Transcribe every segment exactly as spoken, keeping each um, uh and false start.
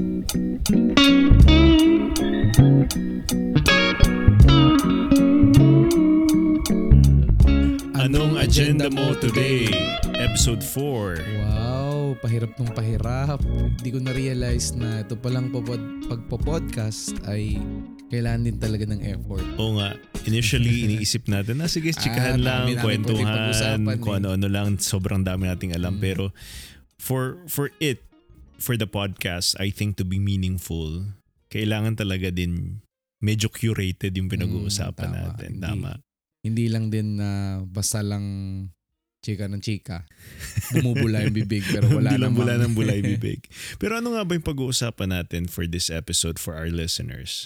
Anong agenda mo today? Episode four. Wow, pahirap nung pahirap. Hindi ko na-realize na ito palang pagpo-podcast ay kailangan din talaga ng effort. Oo nga. Initially, iniisip natin, na sige, chikahan Ah, lang, dami namin pwedeng kwentuhan, pag-usapan kung eh. ano-ano lang, sobrang dami nating alam. Mm. Pero for for it, for the podcast, I think to be meaningful, kailangan talaga din medyo curated yung pinag-uusapan Mm, tama. natin. Hindi. Tama. Hindi lang din na basta lang chika ng chika. Bumubula yung bibig pero wala Hindi lang namang- bula ng bulay bibig. Pero ano nga ba yung pag-uusapan natin for this episode for our listeners?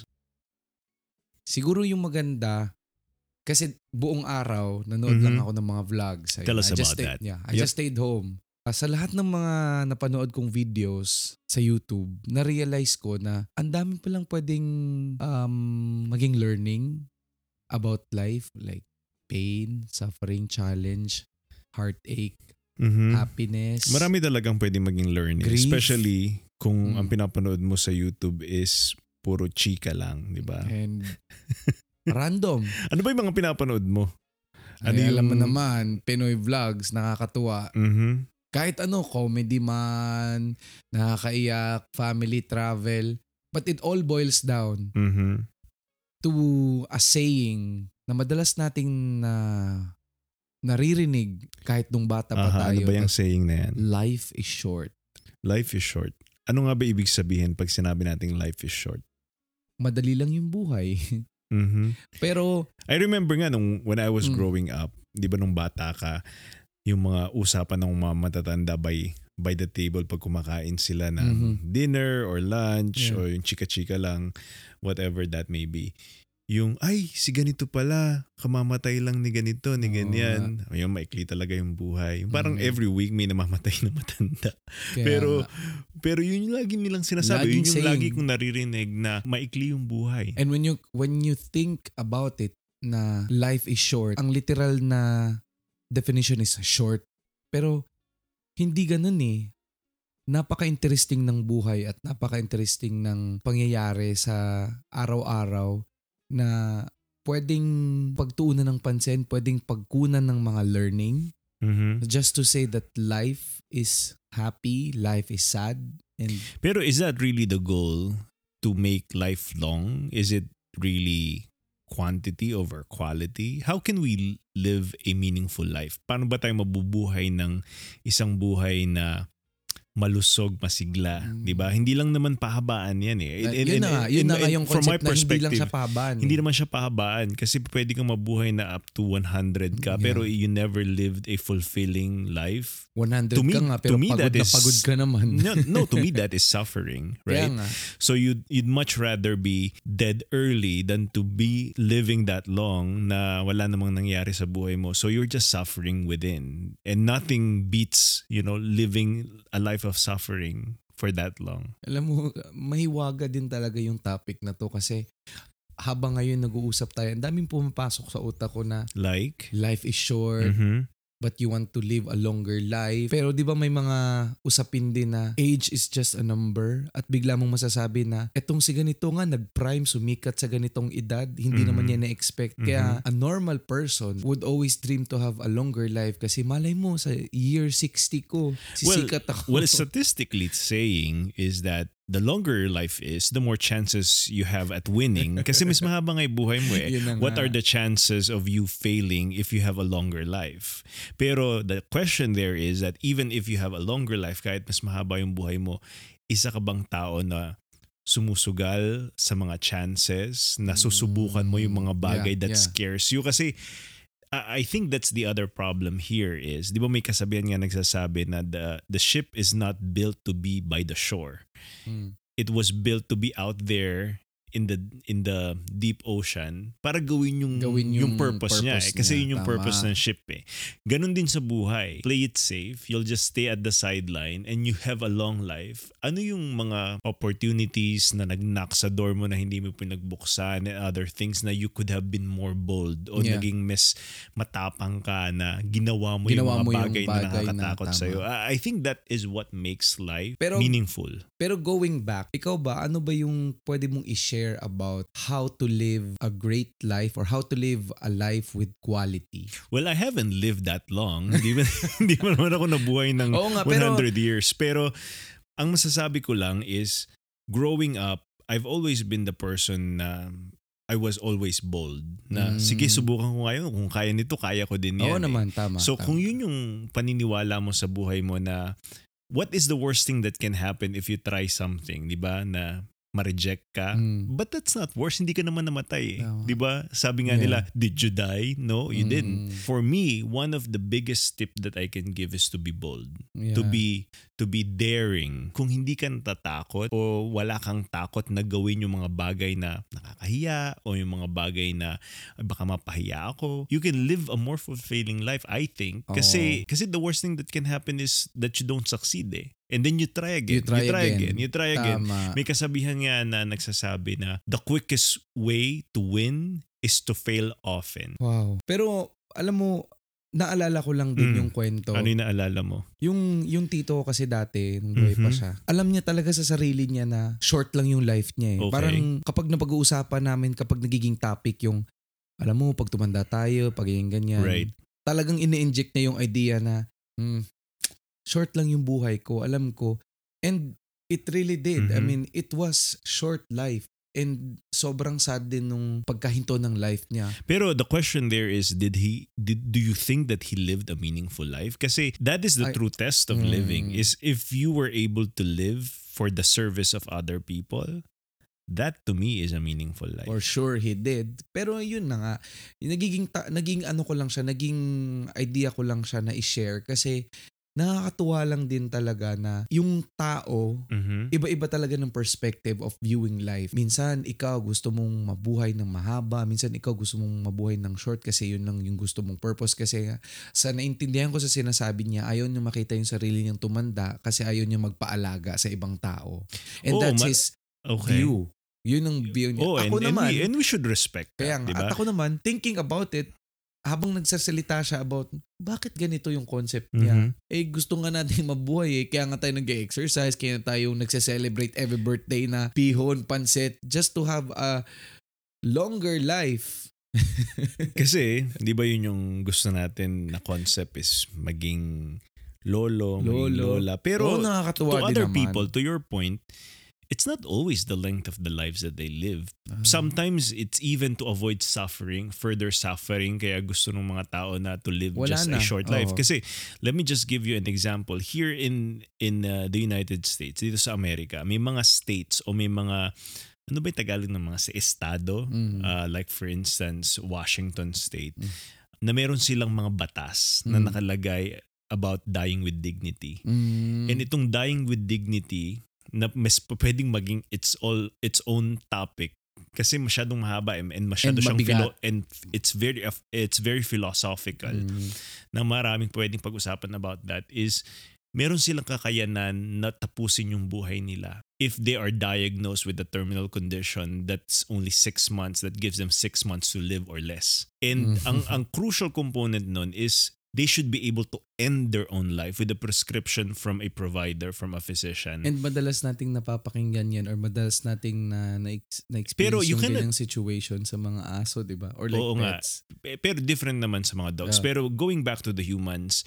Siguro yung maganda, kasi buong araw, nanood lang Mhm. ako ng mga vlogs. Ayun, Tell us I just about stayed, that. Yeah, I Yep. just stayed home. Ah, sa lahat ng mga napanood kong videos sa YouTube, na-realize ko na ang dami palang pwedeng um, maging learning about life. Like pain, suffering, challenge, heartache, Mhm. happiness. Marami talagang pwedeng maging learning. Grief. Especially kung Mm. ang pinapanood mo sa YouTube is puro chika lang, di ba? And random. Ano ba yung mga pinapanood mo? Ano Ay, alam mo yung- naman, Pinoy vlogs, nakakatuwa. Mhm. Kahit ano, comedy man, nakakaiyak, family travel. But it all boils down Mhm. to a saying na madalas nating na naririnig kahit nung bata pa Aha, ano tayo. ba yung saying na yan? Life is short. Life is short. Ano nga ba ibig sabihin pag sinabi nating life is short? Madali lang yung buhay. Mhm. Pero, I remember nga nung when I was Mm. growing up, di ba nung bata ka, yung mga usapan ng mga matatanda by by the table pag kumakain sila ng Mhm. dinner or lunch Yeah. or yung chika-chika lang, whatever that may be. Yung, ay, si ganito pala, kamamatay lang ni ganito, ni Oo ganyan. Ayun, maikli talaga yung buhay. Yung parang Mhm. every week may namamatay na matanda. kaya Pero, nga. pero yun yung lagi nilang sinasabi. Laging yun yung lagi saying. kong naririnig na maikli yung buhay. And when you when you think about it na life is short, ang literal na definition is short. Pero hindi ganun eh. Napaka-interesting ng buhay at napaka-interesting ng pangyayari sa araw-araw na pwedeng pagtuunan ng pansin, pwedeng pagkunan ng mga learning. Mhm. Just to say that life is happy, life is sad, and Pero is that really the goal, to make life long? Is it really quantity over quality? How can we live a meaningful life? Paano ba tayo mabubuhay ng isang buhay na malusog, masigla, Mm. 'di ba? Hindi lang naman pahabaan 'yan eh. And- and- yun na nga, and- yun and- na nga and yung from my concept na hindi lang perspective, siya pahabaan. Hindi eh. naman siya pahabaan kasi pwede kang mabuhay na up to one hundred ka Yeah. pero you never lived a fulfilling life. one hundred to me- ka nga, to pero me, pagod that na is- pagod ka naman. No, no, to me that is suffering, right? Kaya nga. So you'd you'd much rather be dead early than to be living that long na wala namang nangyari sa buhay mo. So you're just suffering within. And nothing beats, you know, living a life of suffering for that long. Alam mo, mahiwaga din talaga yung topic na to kasi habang ngayon nag-uusap tayo, ang daming pumapasok sa utak ko na Like? life is short, Mhm. but you want to live a longer life. Pero di ba may mga usapin din na age is just a number at bigla mong masasabi na etong si ganito nga nag-prime, sumikat sa ganitong edad, hindi Mhm. naman niya na-expect. Kaya a normal person would always dream to have a longer life kasi malay mo sa year sixty ko, sisikat ako. What is statistically saying is that the longer your life is, the more chances you have at winning. Kasi mas mahaba nga yung buhay mo eh. Yun na What nga. are the chances of you failing if you have a longer life? Pero the question there is that even if you have a longer life, kahit mas mahaba yung buhay mo, isa ka bang tao na sumusugal sa mga chances, na susubukan mo yung mga bagay Yeah, that yeah. scares you? Kasi I I think that's the other problem here is, di ba may kasabihan nga nagsasabi na the, the ship is not built to be by the shore. Hmm. It was built to be out there in the in the deep ocean para gawin yung Gawin yung, yung purpose, niya eh. purpose Kasi niya. yun yung Tama. purpose ng ship eh. Ganun din sa buhay. Play it safe. You'll just stay at the sideline and you have a long life. Ano yung mga opportunities na nag-knock sa door mo na hindi mo pinagbuksan and other things na you could have been more bold o Yeah. naging mas matapang ka na ginawa mo Ginawa yung mga mo yung bagay, bagay na nakakatakot na tama. sa'yo. I I think that is what makes life Pero- meaningful. Pero going back, ikaw ba, ano ba yung pwede mong i-share about how to live a great life or how to live a life with quality? Well, I haven't lived that long. Hindi ba, hindi ba naman ako nabuhay ng Oo nga, one pero- hundred years. Pero ang masasabi ko lang is, growing up, I've always been the person na I was always bold. Na Mm. sige, subukan ko ngayon. Kung kaya nito, kaya ko din yan. Oo eh. naman, tama. So tama. kung yun yung paniniwala mo sa buhay mo na what is the worst thing that can happen if you try something, 'di ba? Na ma-reject ka. Mm. But that's not worse. Hindi ka naman namatay eh. Tama. 'Di ba? Sabi nga Yeah. nila, did you die? No, you Mm. didn't. For me, one of the biggest tip that I can give is to be bold. Yeah. To be to be daring. Kung hindi ka natatakot o wala kang takot na gawin yung mga bagay na nakakahiya o yung mga bagay na "Ay, baka mapahiya ako, you can live a more fulfilling life, I think. Kasi kasi the worst thing that can happen is that you don't succeed eh. And then you try again. You try again. again. You try again. Tama. May kasabihan nga na nagsasabi na the quickest way to win is to fail often. Wow. Pero alam mo, naalala ko lang din Mm. yung kwento. Ano yung naalala mo? Yung yung tito ko kasi dati nung buhay pa Mhm. siya. Alam niya talaga sa sarili niya na short lang yung life niya eh. Okay. Parang kapag napag-uusapan namin, kapag nagiging topic yung alam mo, pag tumanda tayo, pag yung ganyan. Right. Talagang ini-inject niya yung idea na hmm, short lang yung buhay ko, alam ko. And it really did. I Mhm. mean, it was short life. And sobrang sad din nung pagkahinto ng life niya. Pero the question there is, did he did do you think that he lived a meaningful life? Kasi that is the I- true test of Mm. living, is if you were able to live for the service of other people, that to me is a meaningful life. For sure he did. Pero yun na nga, nagiging ta- naging ano ko lang siya, naging idea ko lang siya na i-share kasi nakakatuwa lang din talaga na yung tao, Mhm. iba-iba talaga ng perspective of viewing life. Minsan ikaw gusto mong mabuhay ng mahaba, minsan ikaw gusto mong mabuhay ng short kasi yun lang yung gusto mong purpose. Kasi nga, sa naintindihan ko sa sinasabi niya, ayaw niya makita yung sarili niyang tumanda kasi ayaw niya magpaalaga sa ibang tao. And Oo, that's ma- his Okay. view. Yun ang view niya. Oh, and, Ako and, naman, we, and we should respect kaya that, nga, di ba? at ako naman, thinking about it, habang nagsasalita siya about bakit ganito yung concept niya, Mhm. eh gusto nga natin mabuhay eh. Kaya nga tayo nag-exercise, kaya tayo nagse-celebrate every birthday na pihon, pansit, just to have a longer life. Kasi, di ba yun yung gusto natin na concept is maging lolo, maging Lolo. lola. Pero Oo, nakakatuwa to din other naman. people, to your point, it's not always the length of the lives that they live. Ah. Sometimes it's even to avoid suffering, further suffering, kaya gusto ng mga tao na to live Wala just na. a short life. Oo. Kasi let me just give you an example. Here in in uh, the United States, dito sa Amerika, may mga states o may mga, ano ba yung Tagalog ng mga sa estado? Mm. Uh, like for instance, Washington State, Mm. na meron silang mga batas na Mm. nakalagay about dying with dignity. Mm. And itong dying with dignity na mas p- pwedeng maging its all its own topic kasi masyadong mahaba and, and masyado And siyang mabigat. philo- and it's very it's very philosophical Mm. na maraming pwedeng pag-usapan about that is meron silang kakayanan na tapusin yung buhay nila if they are diagnosed with a terminal condition that's only six months, that gives them six months to live or less. And Mm. ang ang crucial component nun is they should be able to end their own life with a prescription from a provider, from a physician. And madalas nating napapakinggan yan or madalas nating na, na, na-experience Pero you yung cannot- ganyang situation sa mga aso, di ba? Or like Oo nga. pets. Pe- Pero different naman sa mga dogs. Yeah. Pero going back to the humans,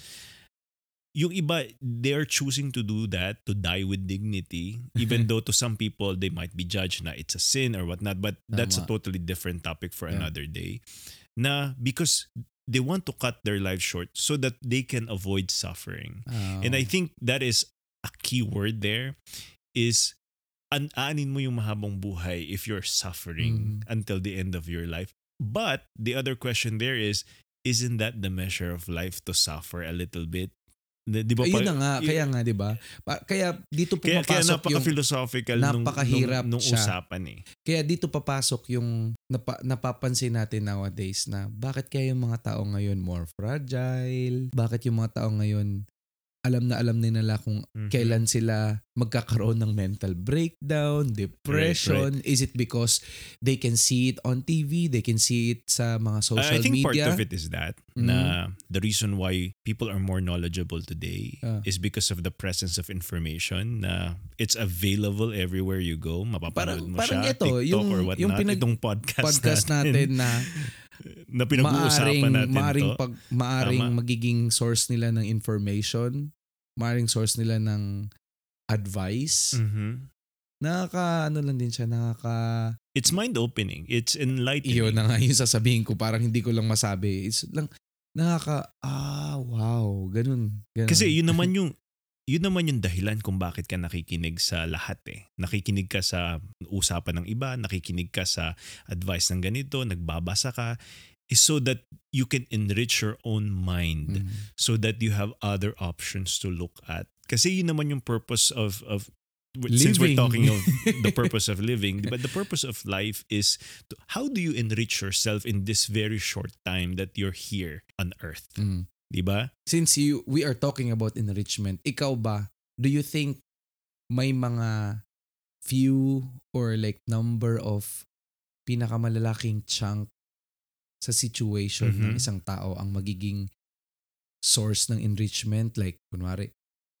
yung iba, they're choosing to do that, to die with dignity, even though to some people, they might be judged na it's a sin or whatnot. But that's a Tama. totally different topic for Yeah. another day. Na because they want to cut their life short so that they can avoid suffering. Oh. And I think that is a key word there is an aanin mo yung mahabang buhay if you're suffering Mm. until the end of your life. But the other question there is, isn't that the measure of life to suffer a little bit? Di, di ba, Ayun pa- na nga, y- kaya nga, di ba? Pa- Kaya dito Kaya, kaya pumapasok yung napaka-philosophical nung, napakahirap nung, nung siya. usapan eh. Kaya dito papasok yung napa, napapansin natin nowadays na bakit kaya yung mga tao ngayon more fragile? Bakit yung mga tao ngayon alam na alam nila kung Mhm. kailan sila magkakaroon ng mental breakdown, depression? Right, Is it because they can see it on T V? They can see it sa mga social I think media? part of it is that Mhm. na the reason why people are more knowledgeable today Ah. is because of the presence of information na it's available everywhere you go. Mapapanood Parang- mo parang siya, ito, TikTok yung- or whatnot. yung pinag- Itong podcast, Podcast natin na na pinag-uusapan maaring, natin maaring, to. pag, maaring Tama. magiging source nila ng information, maaring source nila ng advice. Mhm. Nakaka, ano lang din siya, nakaka... It's mind-opening. It's enlightening. Iyon na nga yung sasabihin ko, parang hindi ko lang masabi. It's lang, nakaka, ah, wow, ganun. ganun. Kasi yun naman yung yun naman yung dahilan kung bakit ka nakikinig sa lahat eh. Nakikinig ka sa usapan ng iba, nakikinig ka sa advice ng ganito, nagbabasa ka, is so that you can enrich your own mind, Mm. so that you have other options to look at. Kasi yun naman yung purpose of of since we're Living. talking of the purpose of living, but the purpose of life is to, how do you enrich yourself in this very short time that you're here on earth? Mm. 'Di ba? Since you we are talking about enrichment, ikaw ba, do you think may mga few or like number of pinakamalalaking chunk sa situation ng Mhm. isang tao ang magiging source ng enrichment? Like, kunwari,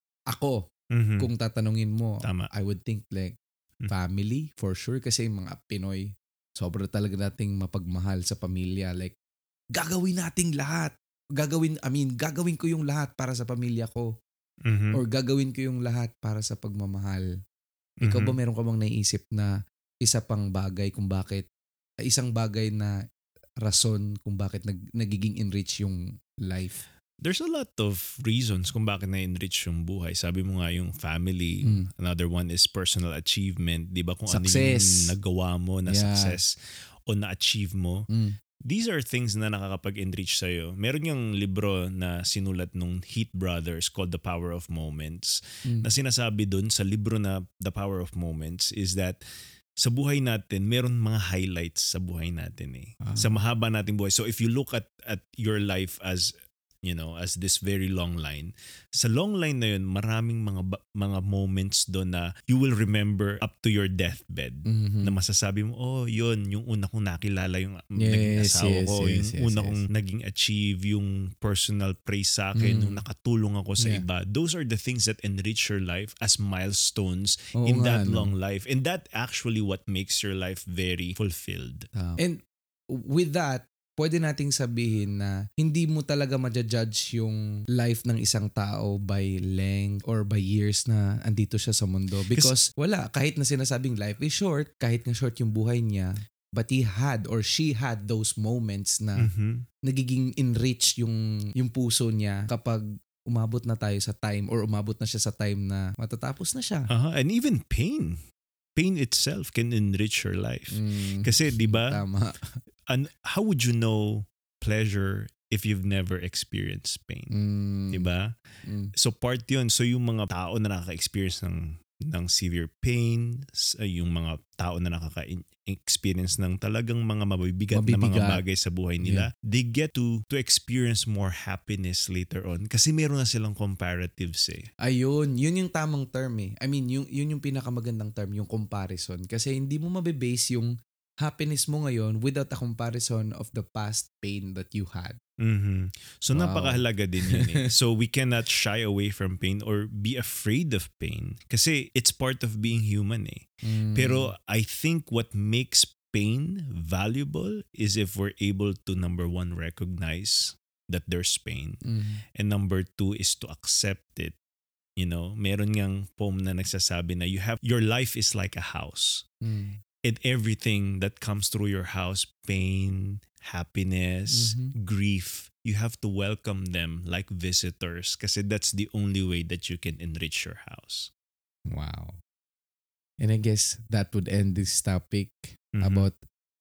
ako, Mhm. kung tatanungin mo, Tama. I would think like Mm. family for sure kasi yung mga Pinoy, sobra talaga nating mapagmahal sa pamilya. Like, gagawin nating lahat. Gagawin, I mean, gagawin ko yung lahat para sa pamilya ko. Mhm. Or gagawin ko yung lahat para sa pagmamahal. Ikaw ba Mhm. meron ka bang naisip na isa pang bagay kung bakit, isang bagay na rason kung bakit nag, nagiging enrich yung life? There's a lot of reasons kung bakit na-enrich yung buhay. Sabi mo nga yung family. Mm. Another one is personal achievement. Di ba kung ano Success. yung nagawa mo na Yeah. success o na-achieve mo. Mm. These are things na nakakapag-enrich sa'yo. Meron yung libro na sinulat nung Heath Brothers called The Power of Moments. Mm. Na sinasabi dun sa libro na The Power of Moments is that sa buhay natin, meron mga highlights sa buhay natin eh. Ah. Sa mahaba nating buhay. So if you look at at your life as, you know, as this very long line, sa long line na yun, maraming mga ba- mga moments doon na you will remember up to your deathbed. Mhm. Na masasabi mo, oh, yun, yung una kong nakilala yung naging Yes, asawa yes, ko, yes, yung yes, una yes. kong naging achieve, yung personal praise sa akin, Mm. yung nakatulong ako sa Yeah. iba. Those are the things that enrich your life as milestones Oo in nga, that no? long life. And that actually what makes your life very fulfilled. Tama. And with that, pwede nating sabihin na hindi mo talaga ma-judge yung life ng isang tao by length or by years na andito siya sa mundo. Because wala, kahit na sinasabing life is short, kahit na short yung buhay niya, but he had or she had those moments na Mhm. nagiging enrich yung, yung puso niya kapag umabot na tayo sa time or umabot na siya sa time na matatapos na siya. Uh-huh. And even pain. Pain itself can enrich your life. Mm, Kasi, di ba, tama. and how would you know pleasure if you've never experienced pain? Mm, Di ba? mm. So part yun. So yung mga tao na nakaka-experience ng, ng severe pain, s- uh, yung mga tao na nakaka-experience ng talagang mga mabibigat, na mga Mabibigat. bagay sa buhay nila, they get to to experience more happiness later on. Kasi meron na silang comparatives eh. Ayun, yun yung tamang term eh. I mean, yun, yun yung pinakamagandang term, yung comparison. Kasi hindi mo mabibase yung happiness mo ngayon without a comparison of the past pain that you had. Mhm. So Wow. napakahalaga din yun eh. So we cannot shy away from pain or be afraid of pain. Kasi it's part of being human eh. Mm. Pero I think what makes pain valuable is if we're able to, number one, recognize that there's pain. Mm. And number two is to accept it. You know, meron ngang poem na nagsasabi na you have, your life is like a house. Mm. And everything that comes through your house, pain, happiness, Mhm. grief, you have to welcome them like visitors kasi that's the only way that you can enrich your house. Wow. And I guess that would end this topic Mhm. about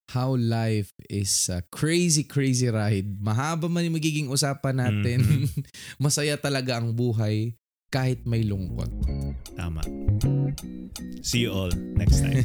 how life is a crazy, crazy ride. Mahaba man yung magiging usapan natin. Mhm. Masaya talaga ang buhay kahit may lungkot. Tama. See you all next time.